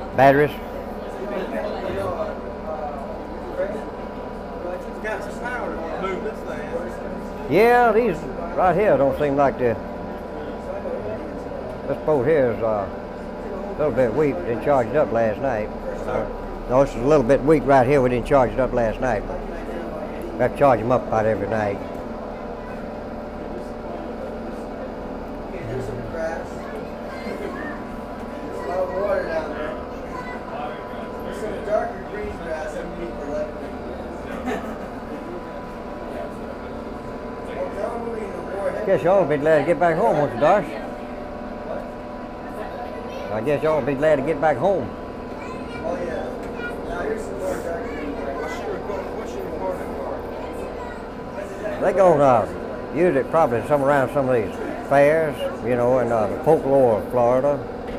Batteries. Got some power to move this thing. Yeah, these right here don't seem like the. This boat here is a little bit weak. We didn't charge it up last night. No, this is a little bit weak right here. We didn't charge it up last night. We have to charge them up about every night. There's some grass. There's a lot of water down there. There's some darker green grass underneath the left. Guess y'all will be glad to get back home, won't you, Darsh? I guess y'all will be glad to get back home. Oh yeah. Now here's some more darker green grass. What's your recording for? They're going to use it probably around some of these fairs, you know, in the folklore of Florida.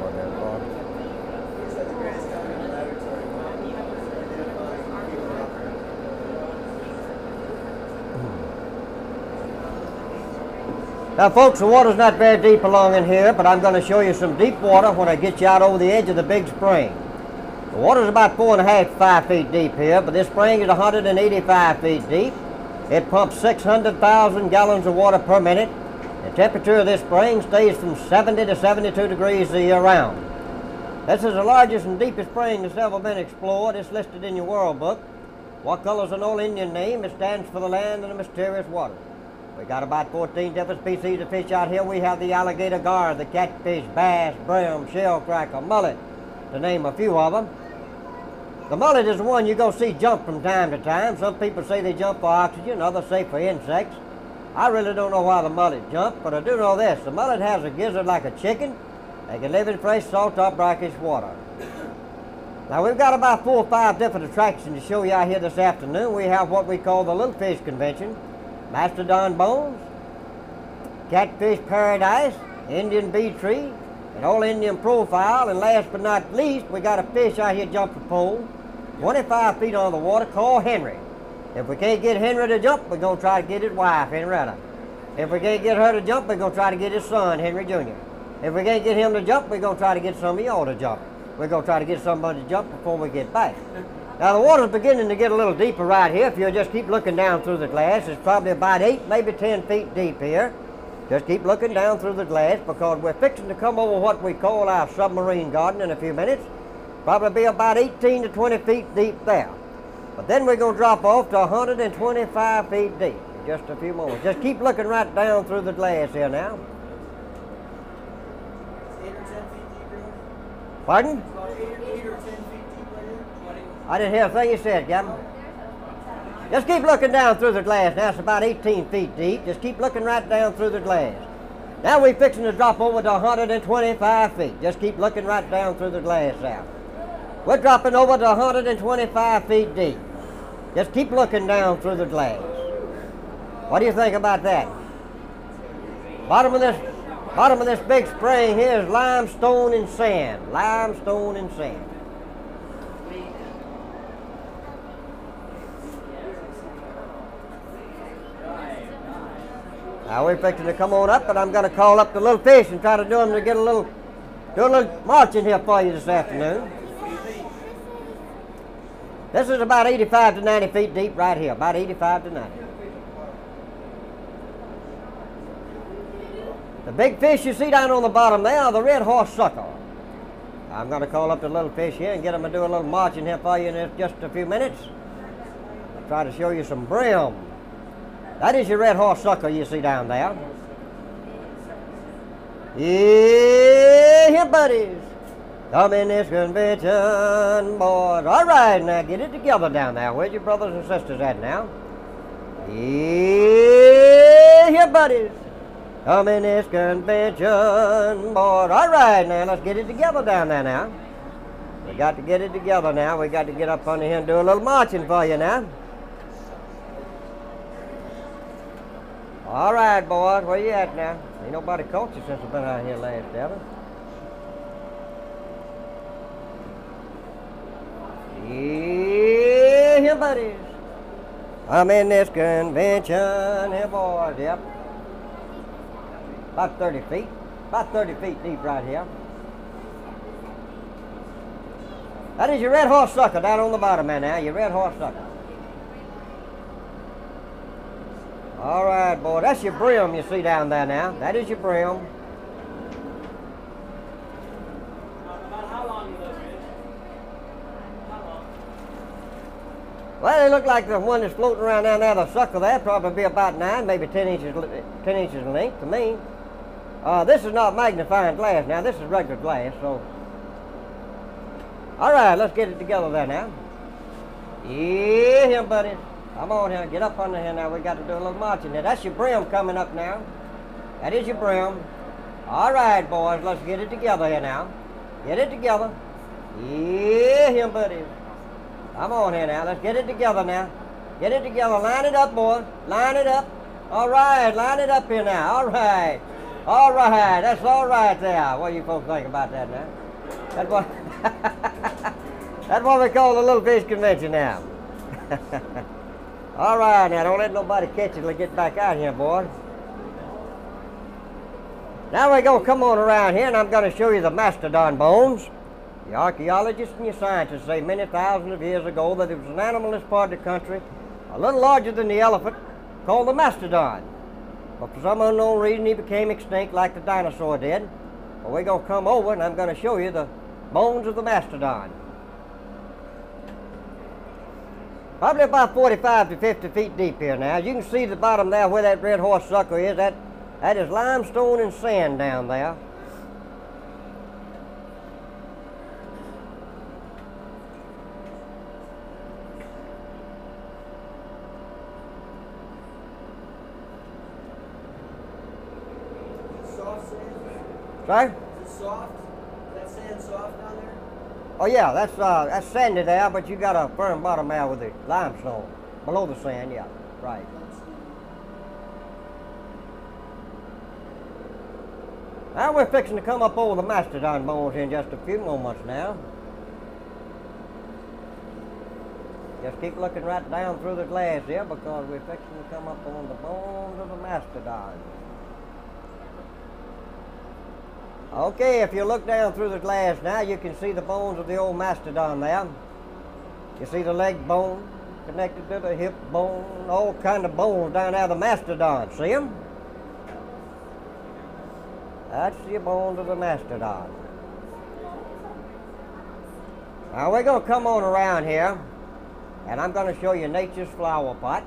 Now, folks, the water's not very deep along in here, but I'm going to show you some deep water when I get you out over the edge of the big spring. The water's about 4.5 to 5 feet deep here, but this spring is 185 feet deep. It pumps 600,000 gallons of water per minute. The temperature of this spring stays from 70 to 72 degrees the year round. This is the largest and deepest spring that's ever been explored. It's listed in your World Book. Wakulla's an old Indian name. It stands for the land of the mysterious water. We got about 14 different species of fish out here. We have the alligator gar, the catfish, bass, brim, shellcracker, mullet, to name a few of them. The mullet is the one you go see jump from time to time. Some people say they jump for oxygen, others say for insects. I really don't know why the mullet jump, but I do know this. The mullet has a gizzard like a chicken. They can live in fresh, salt-top, brackish water. Now, we've got about 4 or 5 different attractions to show you out here this afternoon. We have what we call the Little Fish Convention, Mastodon Bones, Catfish Paradise, Indian Bee Tree, an old Indian profile, and last but not least, we got a fish out here jumping pole, 25 feet on the water, called Henry. If we can't get Henry to jump, we're going to try to get his wife, Henrietta. If we can't get her to jump, we're going to try to get his son, Henry Jr. If we can't get him to jump, we're going to try to get some of y'all to jump. We're going to try to get somebody to jump before we get back. Now, the water's beginning to get a little deeper right here. If you'll just keep looking down through the glass, it's probably about 8, maybe 10 feet deep here. Just keep looking down through the glass because we're fixing to come over what we call our submarine garden in a few minutes. Probably be about 18 to 20 feet deep there. But then we're going to drop off to 125 feet deep in just a few moments. Just keep looking right down through the glass here now. 8 or 10 feet deep here? Pardon? About 8 or 10 feet deep right here? I didn't hear a thing you said, Gavin. Just keep looking down through the glass. Now it's about 18 feet deep. Just keep looking right down through the glass. Now we're fixing to drop over to 125 feet. Just keep looking right down through the glass now. We're dropping over to 125 feet deep. Just keep looking down through the glass. What do you think about that? Bottom of this big spring here is limestone and sand. Limestone and sand. Now we're fixing to come on up, and I'm going to call up the little fish and try to do them to get do a little marching here for you this afternoon. This is about 85 to 90 feet deep right here, about 85 to 90. The big fish you see down on the bottom there are the red horse sucker. I'm going to call up the little fish here and get them to do a little marching here for you in just a few minutes. I'll try to show you some brim. That is your red horse sucker you see down there. Yeah, here, buddies. Come in this convention, boys. All right, now get it together down there. Where's your brothers and sisters at now? Yeah, here, buddies. Come in this convention, boys. All right, now let's get it together down there now. We got to get it together now. We got to get up under here and do a little marching for you now. All right, boys, where you at now? Ain't nobody caught you since I've been out here last, have I? Yeah, here, buddies. I'm in this convention here, boys, yep. About 30 feet. About 30 feet deep right here. That is your red horse sucker down on the bottom there now, your red horse sucker. All right, boy, that's your brim you see down there now. That is your brim. About how long are those fish? How long? Well, they look like the one that's floating around down there, the sucker there, probably be about 9, maybe 10 inches in length to me. This is not magnifying glass now, this is regular glass, so. All right, let's get it together there now. Yeah, here, buddy. Come on here, get up under here now. We got to do a little marching here. That's your brim coming up now. That is your brim. All right, boys, let's get it together here now. Get it together. Yeah, here, buddy. Come on here now. Let's get it together now. Get it together. Line it up, boys. Line it up. All right, line it up here now. All right. All right. That's all right there. What do you folks think about that now? That's what, that's what we call the Little Fish Convention now. All right, now don't let nobody catch it till get back out here, boy. Now we're going to come on around here and I'm going to show you the mastodon bones. The archaeologists and your scientists say many thousands of years ago that there was an animal in this part of the country, a little larger than the elephant, called the mastodon. But for some unknown reason he became extinct like the dinosaur did. But we're going to come over and I'm going to show you the bones of the mastodon. Probably about 45 to 50 feet deep here now. You can see the bottom there where that red horse sucker is. That is limestone and sand down there. Soft sand? Sorry? Is it soft? Is that sand soft down there? Oh yeah, that's sandy there, but you got a firm bottom there with the limestone. Below the sand, yeah, right. Now we're fixing to come up over the mastodon bones in just a few moments now. Just keep looking right down through the glass here because we're fixing to come up on the bones of the mastodon. Okay, if you look down through the glass now, you can see the bones of the old mastodon there. You see the leg bone connected to the hip bone, all kind of bones down there, the mastodon. See them? That's the bones of the mastodon. Now we're going to come on around here, and I'm going to show you nature's flower pot.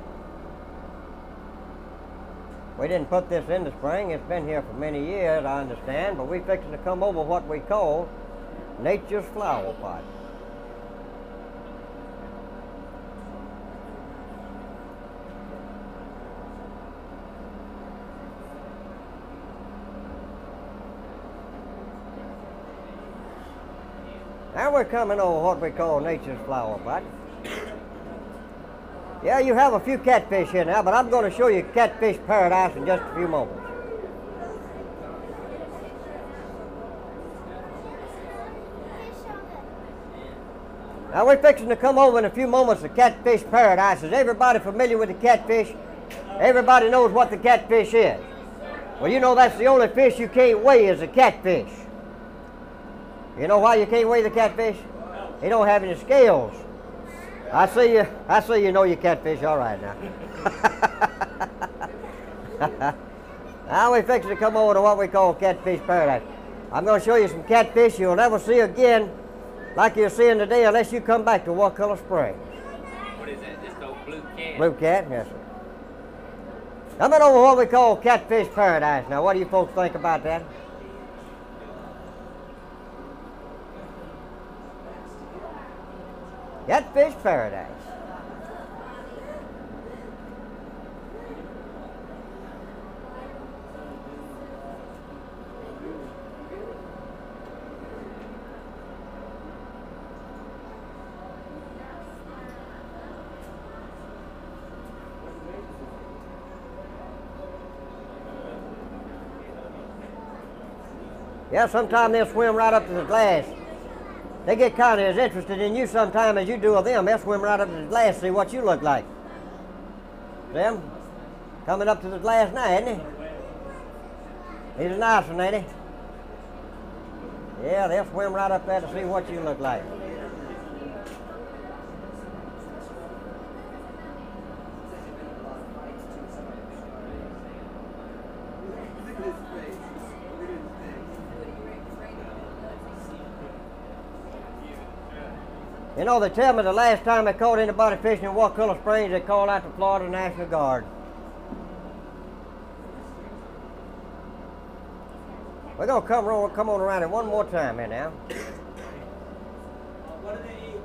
We didn't put this in the spring. It's been here for many years, I understand, but we're fixing to come over what we call nature's flower pot. Now we're coming over what we call nature's flower pot. Yeah, you have a few catfish here now, but I'm going to show you catfish paradise in just a few moments. Now we're fixing to come over in a few moments to catfish paradise. Is everybody familiar with the catfish? Everybody knows what the catfish is. Well, you know that's the only fish you can't weigh is a catfish. You know why you can't weigh the catfish? He don't have any scales. I see you know your catfish all right now. Now we're fixing to come over to what we call catfish paradise. I'm going to show you some catfish you'll never see again like you're seeing today unless you come back to Wakulla Springs. What is that? Just old blue cat? Blue cat, yes sir. Coming over what we call catfish paradise. Now what do you folks think about that? Catfish paradise. Yeah, sometimes they'll swim right up to the glass. They get kind of as interested in you sometime as you do of them. They'll swim right up to the glass, see what you look like. Them coming up to the glass now, isn't he? He's a nice one, ain't he? Yeah, they'll swim right up there to see what you look like. You know, they tell me the last time they caught anybody fishing in Wakulla Springs, they called out the Florida National Guard. We're gonna come on around it one more time here now. What do they eat?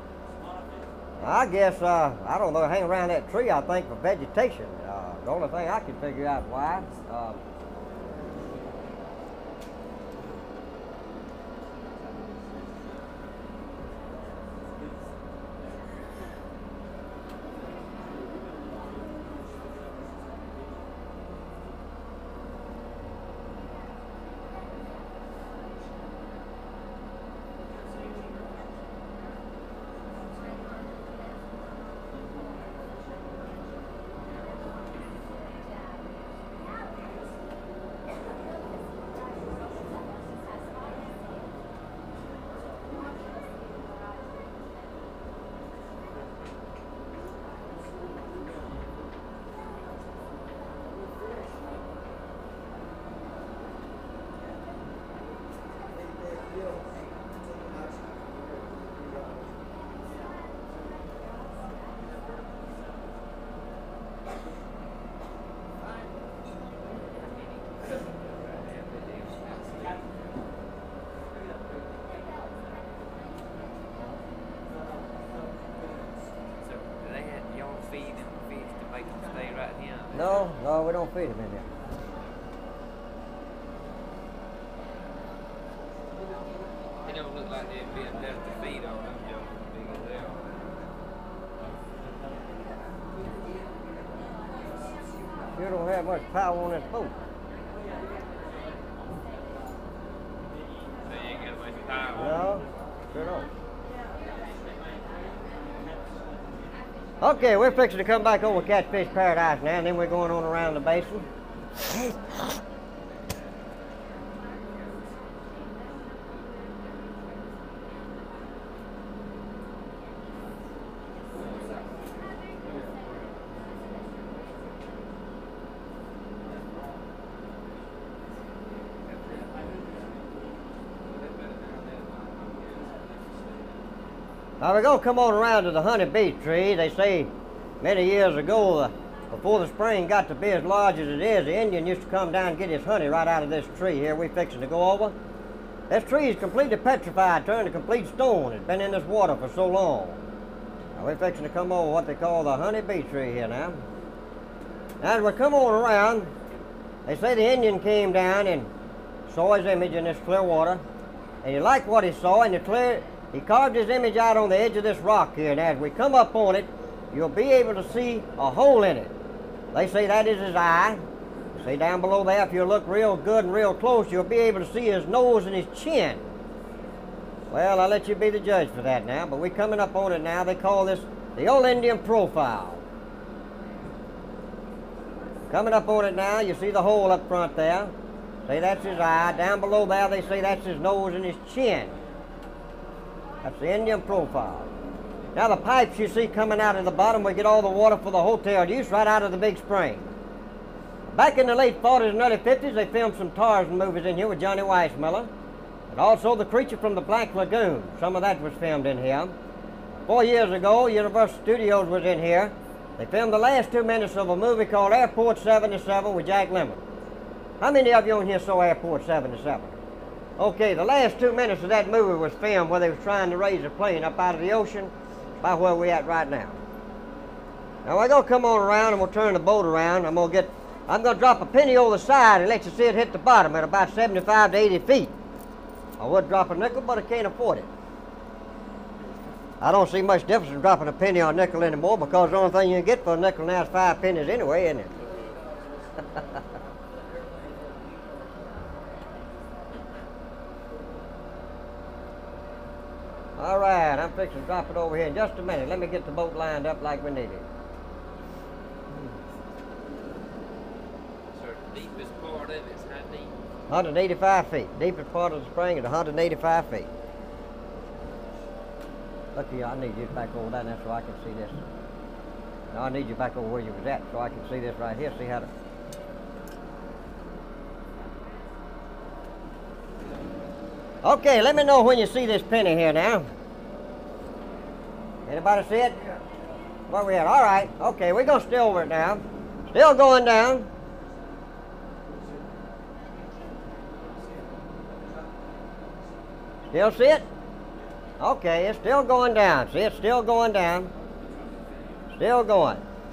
I guess, I don't know, hang around that tree, I think, for vegetation. The only thing I can figure out why. No, we don't feed them in here. It don't look like they'd be enough to feed on them, you know, big as they are. Sure don't have much power on this boat. So you ain't got much power. No, sure don't. Okay, we're fixing to come back over Catfish Paradise now, and then we're going on around the basin. Now we're going to come on around to the honey bee tree. They say many years ago, before the spring got to be as large as it is, the Indian used to come down and get his honey right out of this tree here we're fixing to go over. This tree is completely petrified, turned to complete stone. It's been in this water for so long. Now we're fixing to come over what they call the honey bee tree here now. Now as we come on around, they say the Indian came down and saw his image in this clear water, and he liked what he saw, and he carved his image out on the edge of this rock here, and as we come up on it, you'll be able to see a hole in it. They say that is his eye. See down below there, if you look real good and real close, you'll be able to see his nose and his chin. Well, I'll let you be the judge for that now, but we're coming up on it now. They call this the Old Indian Profile. Coming up on it now, you see the hole up front there. See, that's his eye. Down below there, they say that's his nose and his chin. That's the Indian Profile. Now the pipes you see coming out of the bottom, we get all the water for the hotel use right out of the big spring. Back in the late 40s and early 50s, they filmed some Tarzan movies in here with Johnny Weissmuller. And also The Creature from the Black Lagoon. Some of that was filmed in here. 4 years ago, Universal Studios was in here. They filmed the last 2 minutes of a movie called Airport 77 with Jack Lemmon. How many of you in here saw Airport 77? Okay, the last 2 minutes of that movie was filmed where they was trying to raise a plane up out of the ocean, about where we're at right now. Now we're gonna come on around and we'll turn the boat around. I'm gonna drop a penny over the side and let you see it hit the bottom at about 75 to 80 feet. I would drop a nickel, but I can't afford it. I don't see much difference in dropping a penny or a nickel anymore, because the only thing you can get for a nickel now is 5 pennies anyway, isn't it? All right, I'm fixing to drop it over here in just a minute. Let me get the boat lined up like we need it. So the deepest part of it's how deep? 185 feet. Deepest part of the spring is 185 feet. Look here, I need you back over there so I can see this. Now I need you back over where you was at so I can see this right here. See how to... Okay, let me know when you see this penny here now. Anybody see it? Where we at? All right. Okay, we're going to stay over it now. Still going down. Still see it? Okay, it's still going down. See, it's still going down. Still going.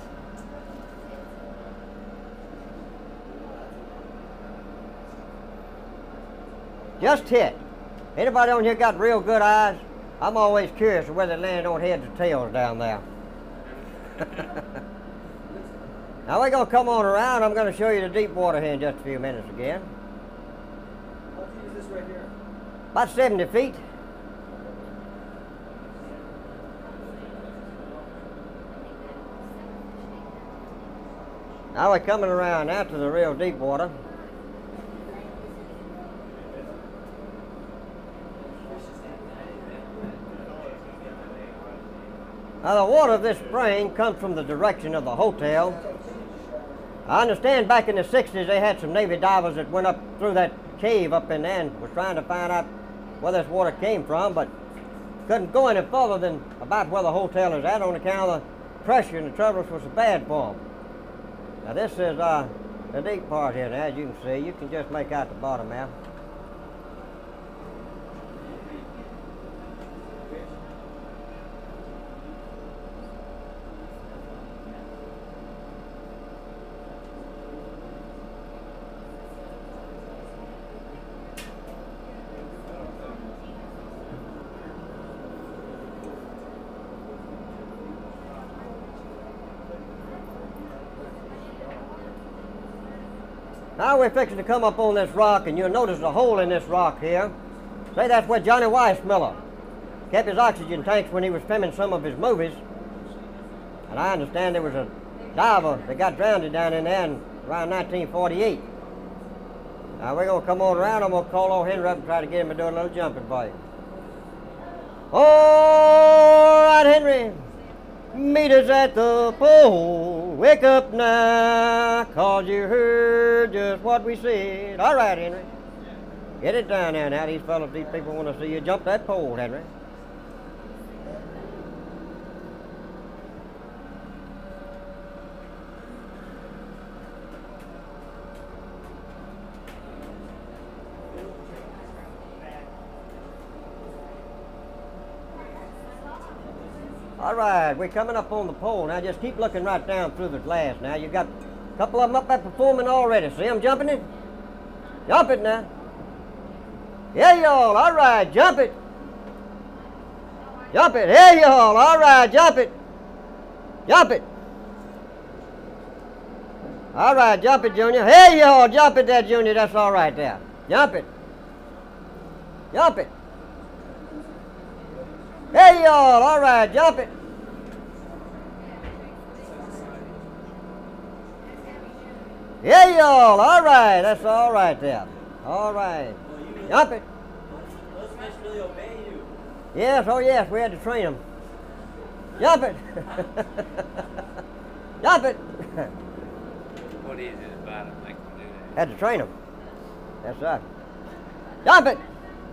Just hit. Anybody on here got real good eyes? I'm always curious whether they land on heads or tails down there. Now we're going to come on around. I'm going to show you the deep water here in just a few minutes again. How deep is this right here? About 70 feet. Now we're coming around now to the real deep water. Now the water of this spring comes from the direction of the hotel. I understand back in the 60s they had some Navy divers that went up through that cave up in there and was trying to find out where this water came from, but couldn't go any further than about where the hotel is at on account of the pressure and the troubles was so bad for them. Now this is the deep part here now, as you can see. You can just make out the bottom now. Now we're fixing to come up on this rock, and you'll notice a hole in this rock here. Say that's where Johnny Weissmuller kept his oxygen tanks when he was filming some of his movies. And I understand there was a diver that got drowned down in there around 1948. Now we're going to come on around. I'm going to call old Henry up and try to get him to do a little jumping for you. All right, Henry. Meet us at the pole. Wake up now, 'cause you heard just what we said. All right, Henry. Get it down there now. These fellas, these people want to see you jump that pole, Henry. All right, we're coming up on the pole now. Just keep looking right down through the glass now. You got a couple of them up there performing already. See them jumping it? Jump it now. Yeah, y'all. All right, jump it. Jump it. Hey, y'all. All right, jump it. Jump it. All right, jump it, Junior. Hey, y'all. Jump it there, Junior. That's all right there. Jump it. Jump it. Hey, y'all. All right, jump it. Hey, y'all. All right. That's all right there. All right. Jump it. Those fish really obey you. Yes, oh yes, we had to train them. Jump it. Jump it. What is it about it make them do that? Had to train them. That's right. Jump it.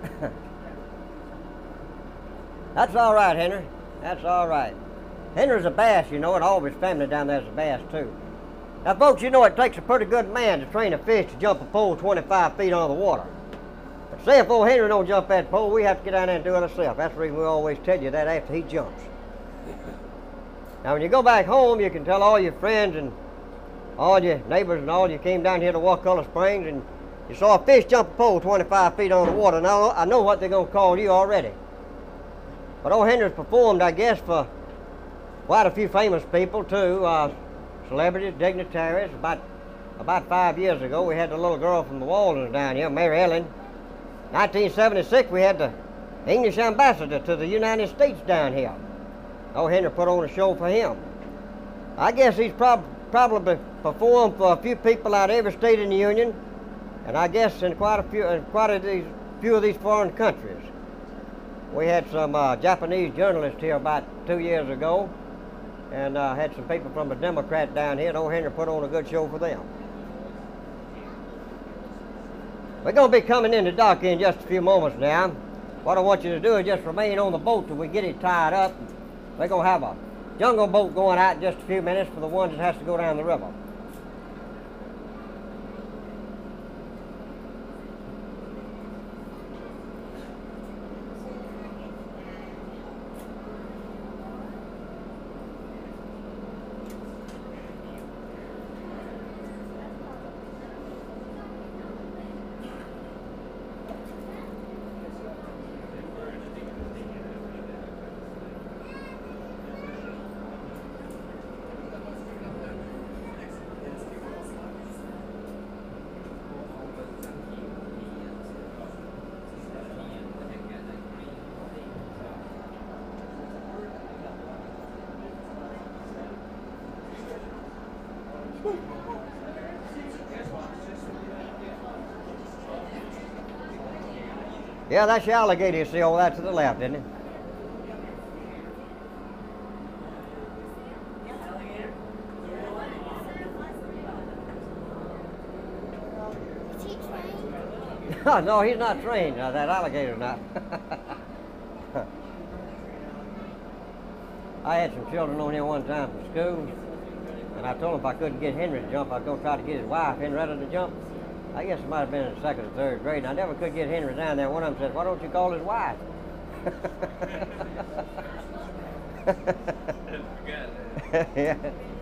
That's all right, Henry. That's all right. Henry's a bass, you know, and all of his family down there's a bass, too. Now, folks, you know it takes a pretty good man to train a fish to jump a pole 25 feet under the water. But say if old Henry don't jump that pole, we have to get down there and do it ourselves. That's the reason we always tell you that after he jumps. Now, when you go back home, you can tell all your friends and all your neighbors and all you came down here to Wakulla Springs and you saw a fish jump a pole 25 feet under the water. Now, I know what they're going to call you already. But old Henry's performed, I guess, for quite a few famous people, too. Celebrities, dignitaries. About 5 years ago, we had the little girl from the Waldens down here, Mary Ellen. 1976, we had the English ambassador to the United States down here. Old Henry put on a show for him. I guess he's probably performed for a few people out of every state in the Union, and I guess in quite a few of these foreign countries. We had some Japanese journalists here about 2 years ago, and had some people from the Democrat down here, and old Henry put on a good show for them. We're going to be coming in the dock in just a few moments now. What I want you to do is just remain on the boat till we get it tied up. We're going to have a jungle boat going out in just a few minutes for the ones that has to go down the river. Yeah, that's your alligator you see over there to the left, isn't it? Is he trained? No, he's not trained. That alligator's not. I had some children on here one time from school, and I told them if I couldn't get Henry to jump, I was going to try to get his wife, Henrietta, to jump. I guess it might have been in the 2nd or 3rd grade, and I never could get Henry down there. One of them said, "Why don't you call his wife?" Yeah.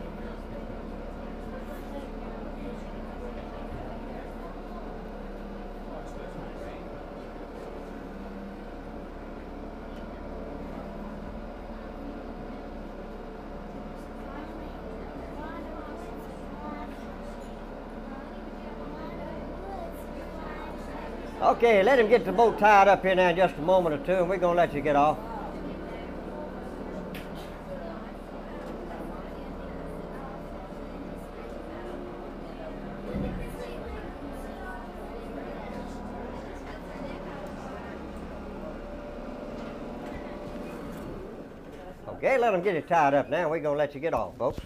Okay, let him get the boat tied up here now in just a moment or two, and we're going to let you get off. Okay, let him get it tied up now. We're going to let you get off, folks.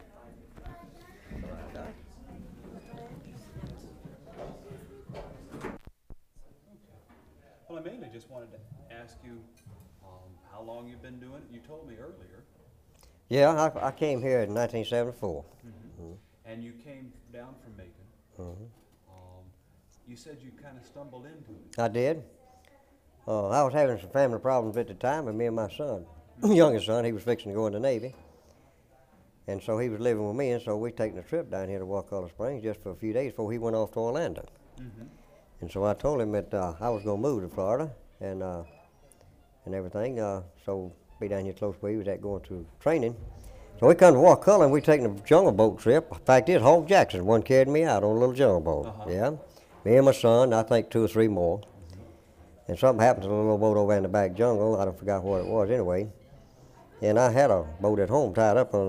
Well, I mainly just wanted to ask you how long you've been doing it. You told me earlier. Yeah, I came here in 1974. And you came down from Macon. You said you kind of stumbled into it. I did. I was having some family problems at the time, and me and my son, youngest son, he was fixing to go in the Navy. And so he was living with me, and so we taking a trip down here to Wakulla Springs just for a few days before he went off to Orlando. And so I told him that I was going to move to Florida and everything, so be down here close where he was at going through training. So we come to Wakulla, and we taking a jungle boat trip. In fact, it's Hawk Jackson, one carried me out on a little jungle boat. Yeah, me and my son, I think 2 or 3 more. And something happened to the little boat over in the back jungle. I don't forgot what it was anyway. And I had a boat at home tied up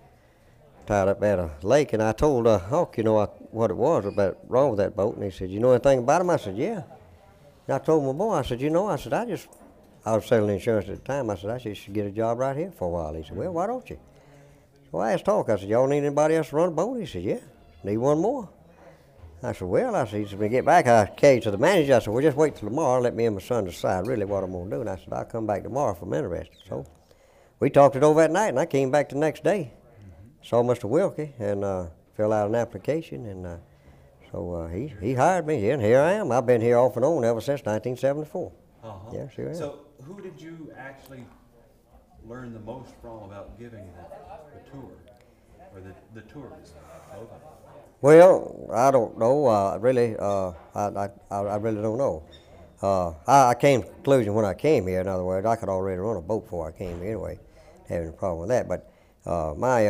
at a lake, and I told Hawk, you know, what it was about wrong with that boat. And he said, "You know anything about him?" I said, "Yeah." And I told my boy, I said, "You know," I said, I was selling insurance at the time. I said, "I should get a job right here for a while." He said, "Well, why don't you?" So I asked Hawk, I said, "Y'all need anybody else to run a boat?" He said, "Yeah, need one more." I said, "Well," I said, he said, "when you get back," I came to the manager. I said, "Well, just wait till tomorrow. Let me and my son decide really what I'm going to do." And I said, "I'll come back tomorrow if I'm interested." So we talked it over that night, and I came back the next day. Saw Mr. Wilkie and filled out an application, and so he hired me, and here I am. I've been here off and on ever since 1974. Yeah, sure am. So who did you actually learn the most from about giving the tour, or the tours? Well, I don't know. Really, I really don't know. I came to the conclusion when I came here. In other words, I could already run a boat before I came here anyway. Having a problem with that, but my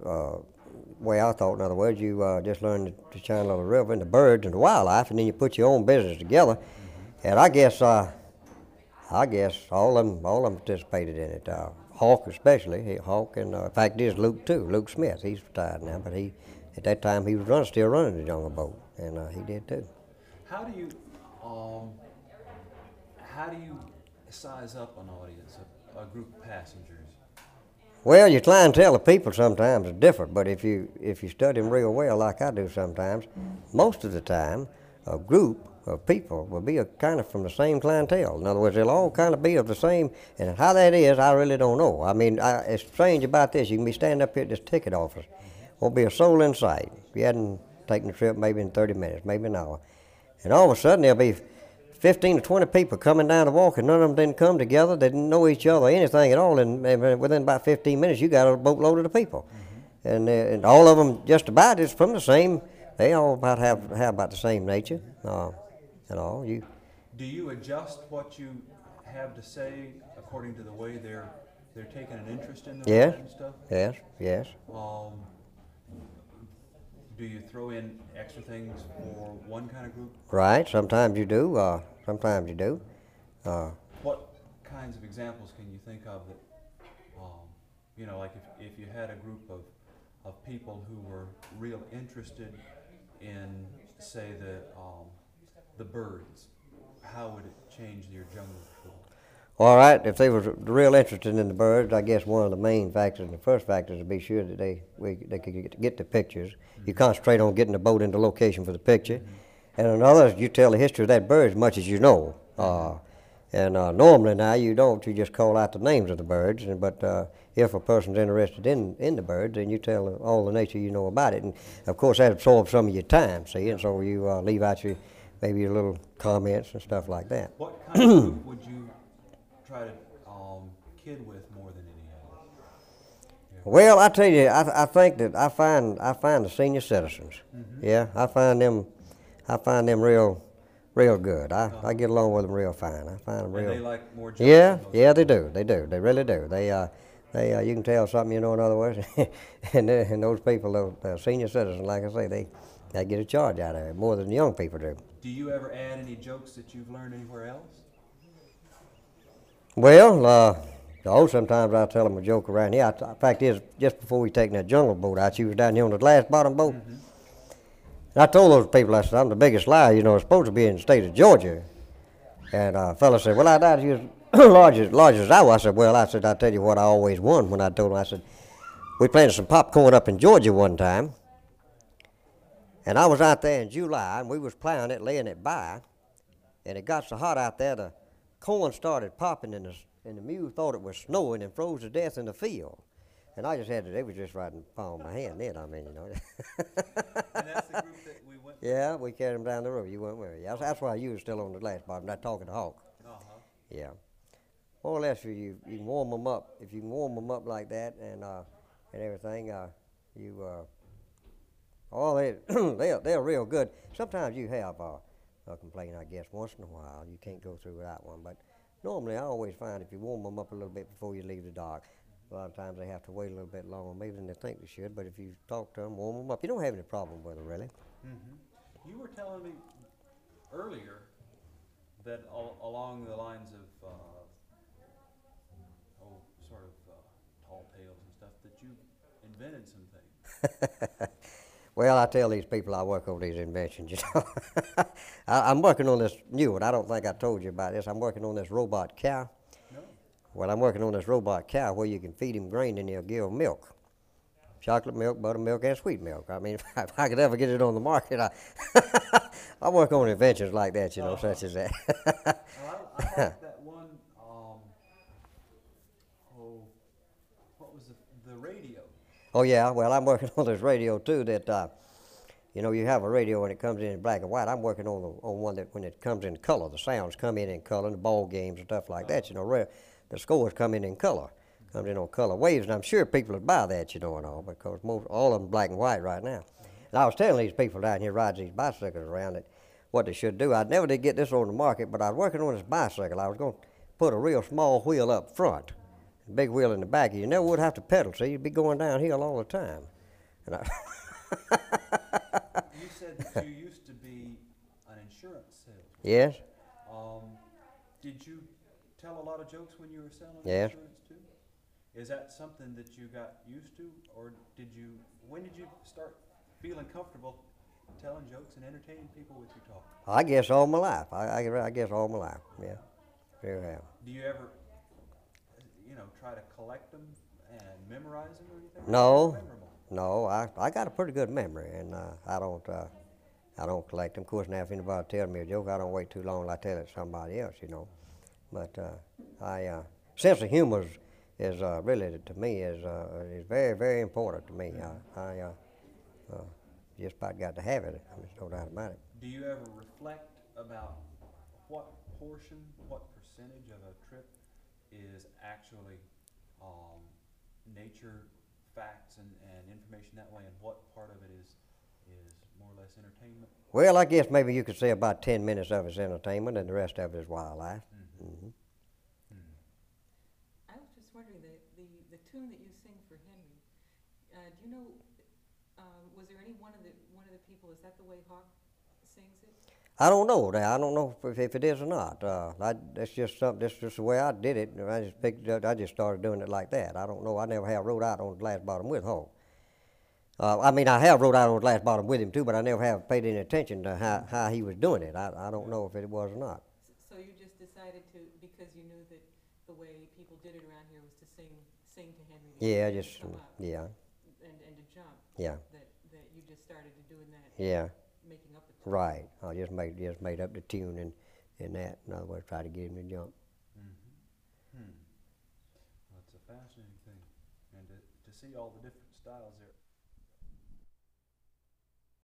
way I thought, in other words, you just learn to channel the river and the birds and the wildlife, and then you put your own business together. And I guess all of them participated in it. Hawk especially, Hawk, and in fact, there's Luke too. Luke Smith, he's retired now, but at that time he was still running the jungle boat, and he did too. How do you size up an audience, a group of passengers? Well, your clientele of people sometimes is different, but if you study them real well, like I do sometimes, most of the time, a group of people will be a kind of from the same clientele. In other words, they'll all kind of be of the same, and how that is, I really don't know. I mean, it's strange about this. You can be standing up here at this ticket office, won't be a soul in sight. If you hadn't taken the trip maybe in 30 minutes, maybe an hour, and all of a sudden there'll be 15 to 20 people coming down to walk, and none of them didn't come together. They didn't know each other or anything at all, and within about 15 minutes, you got a boatload of people. And all of them just about is from the same, they all about have about the same nature. And all you. Do you adjust what you have to say according to the way they're taking an interest in the Yes. road and stuff? Yes. Do you throw in extra things for one kind of group? Right. Sometimes you do. Sometimes you do. What kinds of examples can you think of that, you know, like if you had a group of people who were real interested in, say, the birds, how would it change your jungle patrol? All right. If they were real interested in the birds, I guess one of the main factors, and the first factor, is to be sure that they could get the pictures. You concentrate on getting the boat into location for the picture, and another, you tell the history of that bird as much as you know. Normally now you don't. You just call out the names of the birds. But if a person's interested in the birds, then you tell all the nature you know about it. And of course that absorbs some of your time. See, and so you leave out maybe your little comments and stuff like that. What kind of group would you try to kid with more than any other? Yeah. Well, I tell you, I think that I find the senior citizens. Yeah, I find them real good. I get along with them real fine. I find them real. And they like more jokes Yeah, than most yeah, they do. They really do. They you can tell something, you know, in other words, and those people, those senior citizens, like I say, they get a charge out of it more than the young people do. Do you ever add any jokes that you've learned anywhere else? Well, sometimes I tell them a joke around here. The fact is, just before we taken that jungle boat out, she was down here on the glass bottom boat. And I told those people, I said, I'm the biggest liar, you know, it's supposed to be in the state of Georgia. And a fellow said, well, I doubt you as large as I was. I said, well, I tell you what, I always won. When I told him, I said, we planted some popcorn up in Georgia one time. And I was out there in July, and we was plowing it, laying it by. And it got so hot out there, the corn started popping, and the mule thought it was snowing and froze to death in the field. And I just they was just right in the palm of my hand then, I mean, you know. And that's the group that we went with? Yeah, we carried him down the road. You went with me. That's why you was still on the glass bottom, not talking to Hawk. Yeah. More or less, you can warm them up. If you can warm them up like that and everything, they're real good. Sometimes you have a complaint, I guess, once in a while. You can't go through without one. But normally, I always find if you warm them up a little bit before you leave the dock, a lot of times they have to wait a little bit longer, maybe than they think they should. But if you talk to them, warm them up, you don't have any problem with them, really. You were telling me earlier that along the lines of tall tales and stuff, that you invented some things. Well, I tell these people I work on these inventions, you know. I'm working on this new one. I don't think I told you about this. I'm working on this robot cow. No? Well, I'm working on this robot cow where you can feed him grain and he'll give milk. Chocolate milk, buttermilk, and sweet milk. I mean, if I could ever get it on the market, I work on inventions like that, you know, such as that. Well, I like that one, what was the radio? Oh, yeah, well, I'm working on this radio, too, that, you know, you have a radio and it comes in black and white. I'm working on one that when it comes in color, the sounds come in color, and the ball games and stuff like that, you know, the scores come in color. Comes in on color waves, and I'm sure people would buy that, you know, and all, because all of them black and white right now. And I was telling these people down here riding these bicycles around that what they should do. I never did get this on the market, but I was working on this bicycle. I was going to put a real small wheel up front, a big wheel in the back. You never would have to pedal, so you'd be going downhill all the time. And You said that you used to be an insurance salesman. Yes. Did you tell a lot of jokes when you were selling Yes. insurance too? Is that something that you got used to, or when did you start feeling comfortable telling jokes and entertaining people with your talk? I guess all my life. I guess all my life, yeah. Sure have. Do you ever, try to collect them and memorize them or anything? No. Memorable. No, I got a pretty good memory, and I I don't collect them. Of course, now if anybody tells me a joke, I don't wait too long till I tell it to somebody else, you know. But sense of humor is really, to me, is very, very important to me. I just about got to have it. There's no doubt about it. Do you ever reflect about what percentage of a trip is actually nature, facts, and information that way, and what part of it is more or less entertainment? Well, I guess maybe you could say about 10 minutes of it's entertainment and the rest of it is wildlife. Mm-hmm. I was just wondering, the tune that you sing for Henry, do you know, was there any one of the people, is that the way Hawk sings it? I don't know that. I don't know if it is or not. That's just something. That's just the way I did it. I just started doing it like that. I don't know. I never have wrote out on Glass Bottom with Hawk. I mean, I have wrote out on Glass Bottom with him too, but I never have paid any attention to how he was doing it. I don't know if it was or not. So you just decided to, because you knew that the way people did it around here was to sing to Henry. Yeah, to just come up yeah, and to jump. yeah, That you just started to doing that. yeah. Making up the tune. Right. I just made up the tune and that. In other words, try to get him to jump. Well, it's a fascinating thing, and to see all the different styles there.